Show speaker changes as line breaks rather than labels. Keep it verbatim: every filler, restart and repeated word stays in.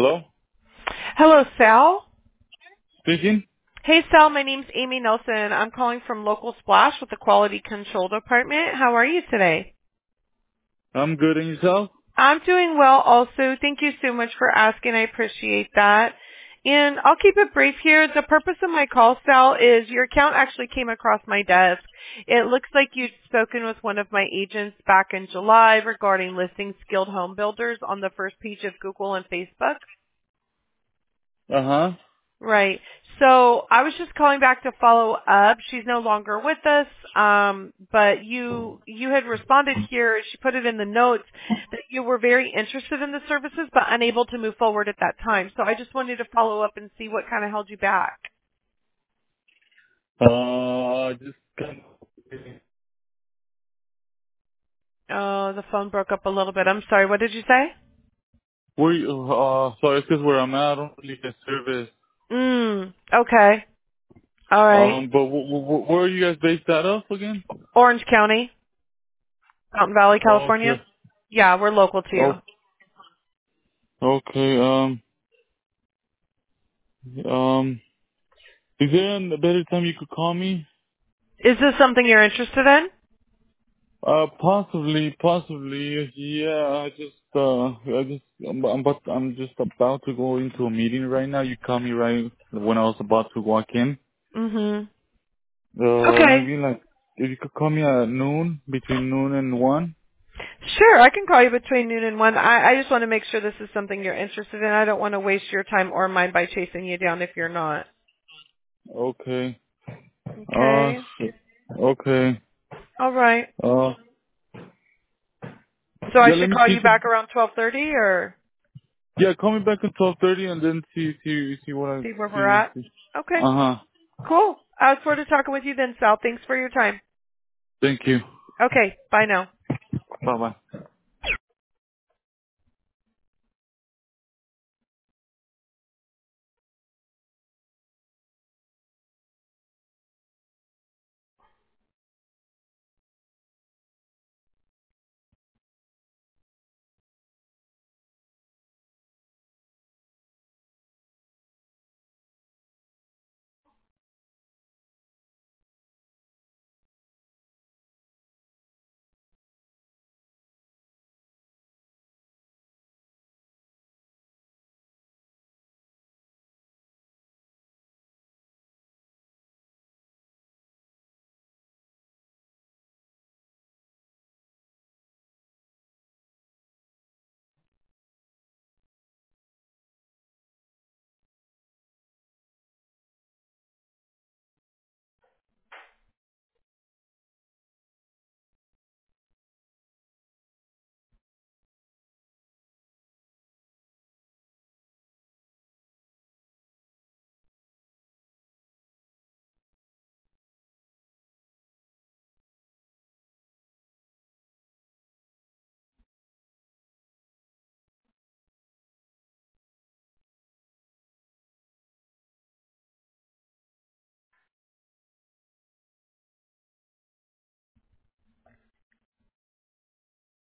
Hello?
Hello, Sal.
Speaking?
Hey, Sal. My name's Amy Nelson. I'm calling from Local Splash with the Quality Control Department. How are you today?
I'm good, and yourself?
I'm doing well also. Thank you so much for asking. I appreciate that. And I'll keep it brief here. The purpose of my call, Sal, is your account actually came across my desk. It looks like you'd spoken with one of my agents back in July regarding listing skilled home builders on the first page of Google and Facebook.
Uh-huh.
Right. So I was just calling back to follow up. She's no longer with us, um, but you you had responded here. She put it in the notes that you were very interested in the services, but unable to move forward at that time. So I just wanted to follow up and see what kind of held you back.
Uh, just kind of...
Oh, the phone broke up a little bit. I'm sorry. What did you say?
Where you, uh, sorry, it's 'cause where I'm at, I don't really get service.
Mm. Okay. All right.
Um, but w- w- where are you guys based out of again?
Orange County, Mountain Valley, California.
Okay.
Yeah, we're local to you.
Oh, okay, um, um, is there a better time you could call me?
Is this something you're interested in?
Uh, possibly, possibly, yeah, I just, uh, I just, I'm, I'm about, I'm just about to go into a meeting right now. You called me right when I was about to walk in.
Mm-hmm.
Uh,
Okay.
maybe like, if you could call me at noon, between noon and one.
Sure, I can call you between noon and one. I, I just want to make sure this is something you're interested in. I don't want to waste your time or mine by chasing you down if you're not.
Okay. Uh,
Okay.
shit. Okay.
All right.
Uh,
So I
yeah, let
should
me
call
see.
you
If,
back around twelve thirty or
yeah, call me back at twelve thirty and then see, see, see what I
see where we're
see.
at?
see.
Okay.
Uh huh.
Cool. I look forward to talking with you then, Sal. Thanks for your time.
Thank you.
Okay. Bye now.
Bye bye.